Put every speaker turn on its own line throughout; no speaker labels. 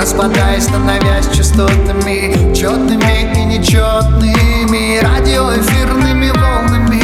распадаясь, становясь частотами, четными и нечетными, радиоэфирными волнами.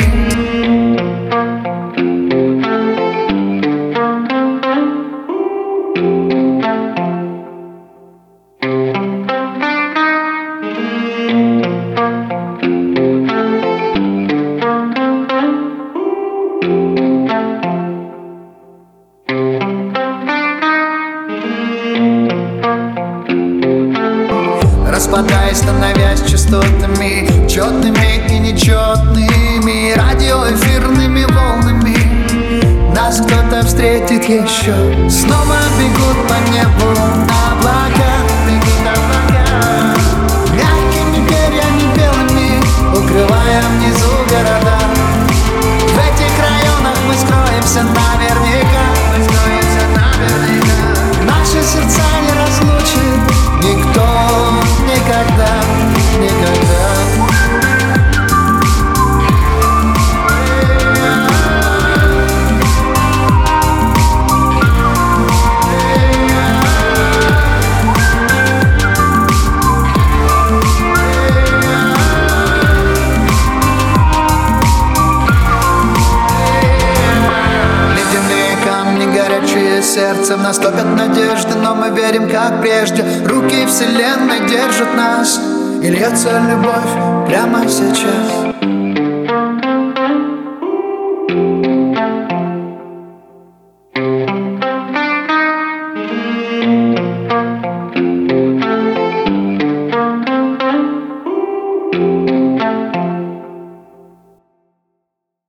Распадаясь, становясь частотами, четными и нечетными, радиоэфирными волнами. Нас кто-то встретит еще. Снова бегут по небу облака, бегут облака, мягкими перьями белыми, укрывая внизу города. В этих районах мы скроемся наверняка, мы скроемся наверняка. Наши сердца не разлучит никто. Никогда, никогда. Ледяные камни, горячие сердцем, нас топят надежды, но мы верим, как прежде. Руки вселенной держат нас, и льется любовь прямо сейчас.